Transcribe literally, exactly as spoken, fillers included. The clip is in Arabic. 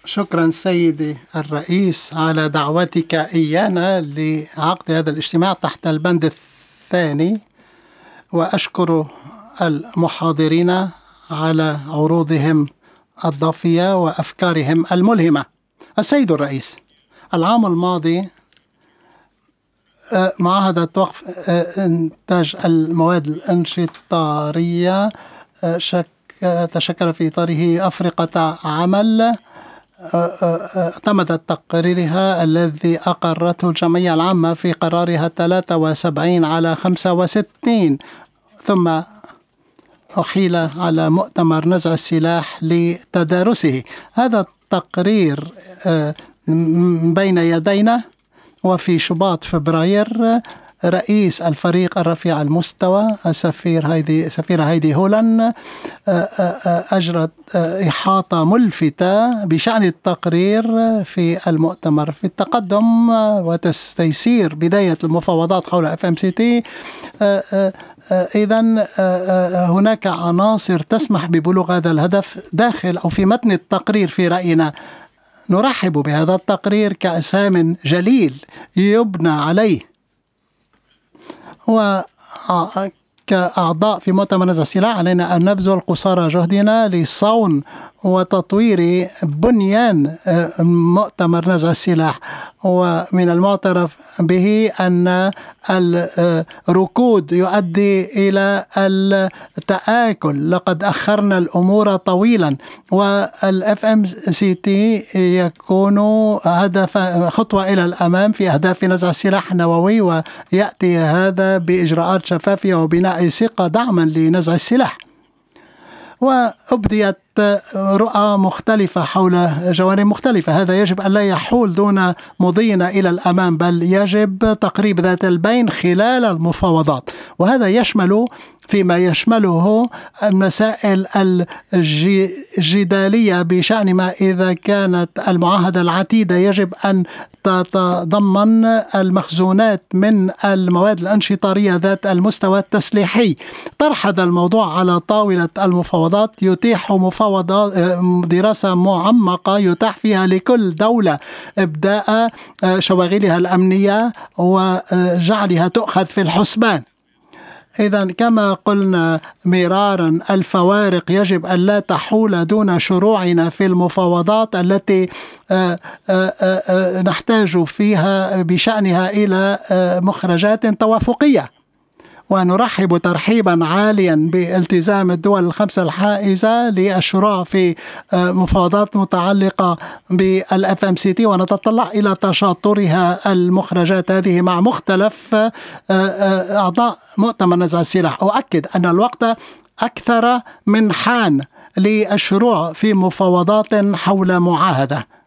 شكرا سيدي الرئيس على دعوتك إيانا لعقد هذا الاجتماع تحت البند الثاني، وأشكر المحاضرين على عروضهم الضافية وأفكارهم الملهمة. السيد الرئيس، العام الماضي معاهدة وقف إنتاج المواد الانشطارية تشكل في إطاره أفرقة عمل اعتمدت تقريرها الذي أقرته الجمعية العامة في قرارها ثلاثة وسبعين على خمسة وستين، ثم أحيل على مؤتمر نزع السلاح لتدارسه. هذا التقرير بين يدينا، وفي شباط فبراير رئيس الفريق الرفيع المستوى السفير هايدي سفيرة هايدي هولان أجرت إحاطة ملفتة بشأن التقرير في المؤتمر في التقدم وتيسير بداية المفاوضات حول اف ام سي تي. إذن هناك عناصر تسمح ببلوغ هذا الهدف داخل أو في متن التقرير. في رأينا نرحب بهذا التقرير كأسام جليل يبنى عليه، وكأعضاء في مؤتمر نزع السلاح علينا أن نبذل قصارى جهدنا لصون وتطوير بنيان مؤتمر نزع السلاح. ومن المعترف به أن الركود يؤدي إلى التآكل، لقد أخرنا الأمور طويلا، والإف إم سي تي يكون هدف خطوة إلى الأمام في أهداف نزع السلاح النووي، ويأتي هذا بإجراءات شفافية وبناء ثقة دعما لنزع السلاح. وأبديت رؤى مختلفة حول جوانب مختلفة. هذا يجب أن لا يحول دون مضينا إلى الأمام، بل يجب تقريب ذات البين خلال المفاوضات، وهذا يشمل فيما يشمله المسائل الجدالية بشأن ما إذا كانت المعاهدة العتيدة يجب أن تتضمن المخزونات من المواد الأنشطارية ذات المستوى التسليحي. طرح هذا الموضوع على طاولة المفاوضات يتيح مفاوضات دراسة معمقة يتاح فيها لكل دولة إبداء شواغلها الأمنية وجعلها تؤخذ في الحسبان. إذن كما قلنا مرارا، الفوارق يجب أن لا تحول دون شروعنا في المفاوضات التي نحتاج فيها بشأنها إلى مخرجات توافقية. ونرحب ترحيبا عاليا بالتزام الدول الخمسة الحائزة للشروع في مفاوضات متعلقة بالإف إم سي تي، ونتطلع إلى تشاطرها المخرجات هذه مع مختلف أعضاء مؤتمر نزع السلاح. أؤكد أن الوقت أكثر من حان للشروع في مفاوضات حول معاهدة.